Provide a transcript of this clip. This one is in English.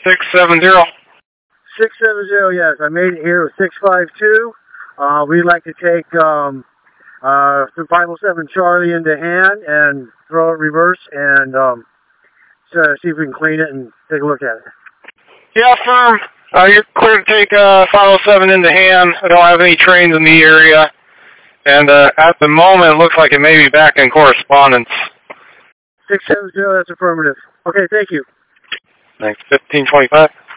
670. 670, yes. I made it here with 652. We'd like to take some 507 Charlie into hand and throw it reverse and see if we can clean it and take a look at it. Yeah, firm. You're clear to take 507 into hand. I don't have any trains in the area. And at the moment, it looks like it may be back in correspondence. 670, that's affirmative. Okay, thank you. Thanks. 1525.